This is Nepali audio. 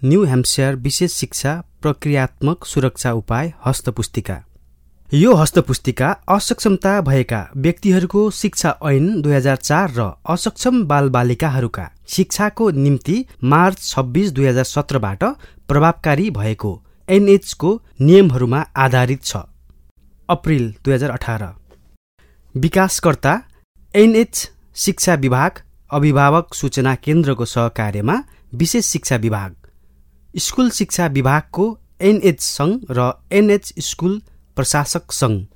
न्यू ह्याम्पसायर विशेष शिक्षा प्रक्रियात्मक सुरक्षा उपाय हस्तपुस्तिका। यो हस्तपुस्तिका असक्षमता भएका व्यक्तिहरूको शिक्षा ऐन 2004 र असक्षम बालबालिकाहरूका शिक्षाको निम्ति मार्च 26, 2017बाट प्रभावकारी भएको एनएचको नियमहरूमा आधारित छ। अप्रिल 2018। विकासकर्ता एनएच शिक्षा विभाग, अभिभावक सूचना केन्द्रको सहकार्यमा विशेष शिक्षा विभाग, स्कुल शिक्षा विभागको एनएच संघ र एनएच स्कुल प्रशासक संघ।